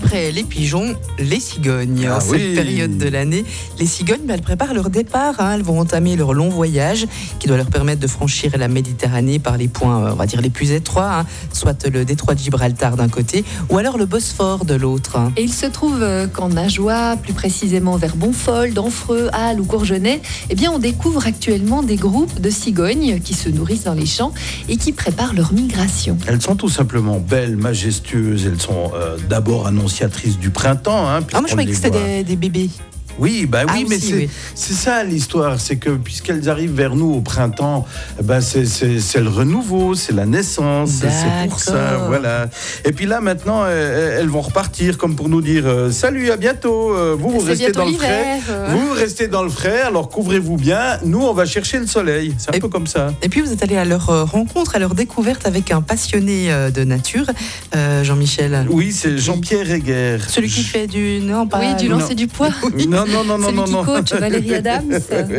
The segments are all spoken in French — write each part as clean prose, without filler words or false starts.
après les pigeons, les cigognes. Ah Cette oui. période de l'année, les cigognes, elles préparent leur départ. Elles vont entamer leur long voyage qui doit leur permettre de franchir la Méditerranée par les points, on va dire, les plus étroits, soit le détroit de Gibraltar d'un côté, ou alors le Bosphore de l'autre. Et il se trouve qu'en Ajoie, plus précisément vers Bonfol, Denfreux, Halle ou Courgenay, eh bien on découvre actuellement des groupes de cigognes qui se nourrissent dans les champs et qui préparent leur migration. Elles sont tout simplement belles, majestueuses. Elles sont d'abord annonciatrices du printemps. Moi je croyais que c'était des bébés. Oui, oui, mais aussi, c'est ça l'histoire, c'est que puisqu'elles arrivent vers nous au printemps, c'est le renouveau, c'est la naissance, c'est pour ça, voilà. Et puis là maintenant, elles vont repartir comme pour nous dire salut, à bientôt. Vous restez dans le frais, vous restez dans le frais. Alors couvrez-vous bien. Nous, on va chercher le soleil. C'est un peu comme ça. Et puis vous êtes allé à leur rencontre, à leur découverte avec un passionné de nature, Jean-Michel. Oui, c'est Jean-Pierre Heger. Celui qui fait du lancer du poids. Non. Qui coach Valérie Adams,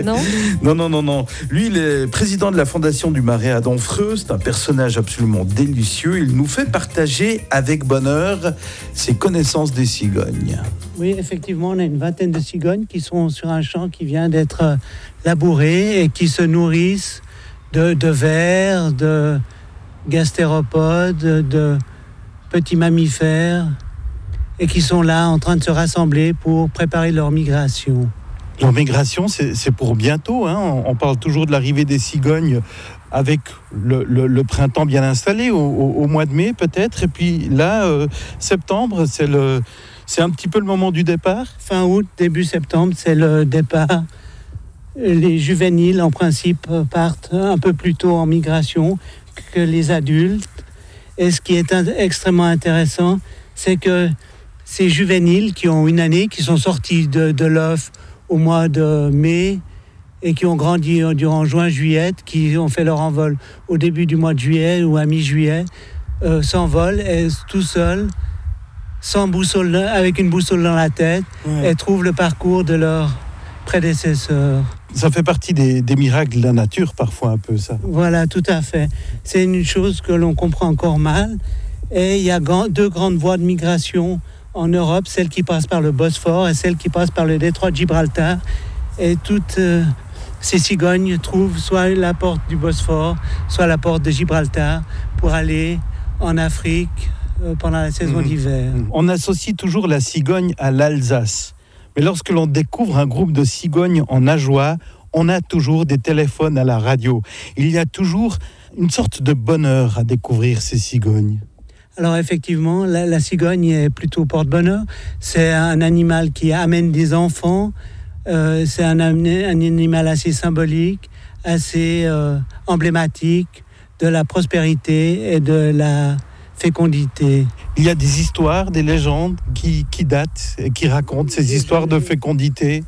non. Non. Lui, il est président de la Fondation du Marais à Denfreux. C'est un personnage absolument délicieux. Il nous fait partager avec bonheur ses connaissances des cigognes. Oui, effectivement, on a une vingtaine de cigognes qui sont sur un champ qui vient d'être labouré et qui se nourrissent de vers, de gastéropodes, de petits mammifères, et qui sont là en train de se rassembler pour préparer leur migration. Leur migration, c'est pour bientôt. On parle toujours de l'arrivée des cigognes avec le printemps bien installé, au mois de mai peut-être. Et puis là, septembre, c'est un petit peu le moment du départ. Fin août, début septembre, c'est le départ. Les juvéniles, en principe, partent un peu plus tôt en migration que les adultes. Et ce qui est extrêmement intéressant, c'est que ces juvéniles qui ont une année, qui sont sortis de l'œuf au mois de mai et qui ont grandi durant juin-juillet, qui ont fait leur envol au début du mois de juillet ou à mi-juillet, s'envolent tout seuls, sans boussole, avec une boussole dans la tête, et trouvent le parcours de leurs prédécesseurs. Ça fait partie des miracles de la nature, parfois un peu ça. Voilà, tout à fait. C'est une chose que l'on comprend encore mal. Et il y a deux grandes voies de migration en Europe, celle qui passe par le Bosphore et celle qui passe par le détroit de Gibraltar. Et toutes ces cigognes trouvent soit la porte du Bosphore, soit la porte de Gibraltar pour aller en Afrique pendant la saison d'hiver. On associe toujours la cigogne à l'Alsace. Mais lorsque l'on découvre un groupe de cigognes en Ajoie, on a toujours des téléphones à la radio. Il y a toujours une sorte de bonheur à découvrir ces cigognes. Alors effectivement, la cigogne est plutôt porte-bonheur. C'est un animal qui amène des enfants. C'est un animal assez symbolique, assez emblématique de la prospérité et de la fécondité. Il y a des histoires, des légendes qui datent et qui racontent ces histoires de fécondité.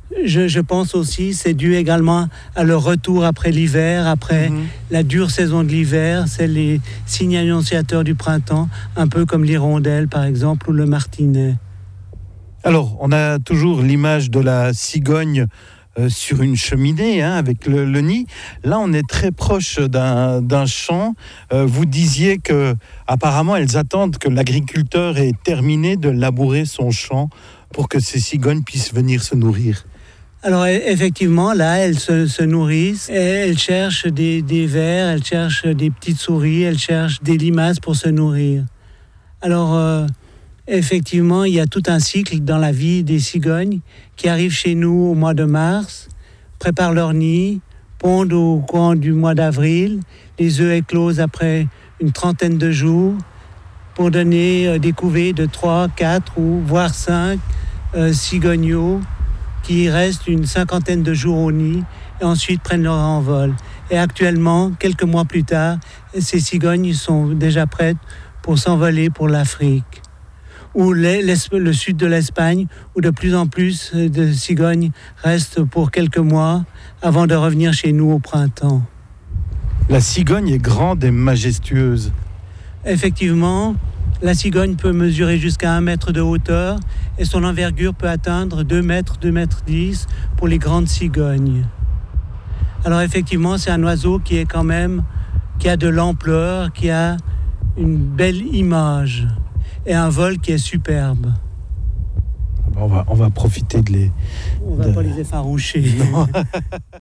Je pense aussi, c'est dû également à leur retour après l'hiver, après la dure saison de l'hiver. C'est les signes annonciateurs du printemps, un peu comme l'hirondelle par exemple ou le martinet. Alors, on a toujours l'image de la cigogne sur une cheminée avec le nid. Là, on est très proche d'un champ. Vous disiez que apparemment, elles attendent que l'agriculteur ait terminé de labourer son champ pour que ces cigognes puissent venir se nourrir. Alors effectivement, là, elles se nourrissent, et elles cherchent des vers, elles cherchent des petites souris, elles cherchent des limaces pour se nourrir. Alors effectivement, il y a tout un cycle dans la vie des cigognes qui arrivent chez nous au mois de mars, préparent leur nid, pondent au courant du mois d'avril, les œufs éclosent après une trentaine de jours pour donner des couvées de 3, 4 ou voire 5 cigogneaux qui restent une cinquantaine de jours au nid et ensuite prennent leur envol. Et actuellement, quelques mois plus tard, ces cigognes sont déjà prêtes pour s'envoler pour l'Afrique. Ou le sud de l'Espagne, où de plus en plus de cigognes restent pour quelques mois avant de revenir chez nous au printemps. La cigogne est grande et majestueuse. Effectivement, la cigogne peut mesurer jusqu'à 1 mètre de hauteur et son envergure peut atteindre 2 mètres, 2 mètres 10 pour les grandes cigognes. Alors effectivement, c'est un oiseau qui a de l'ampleur, qui a une belle image. et un vol qui est superbe. On va profiter de les... On ne va pas les effaroucher. Non.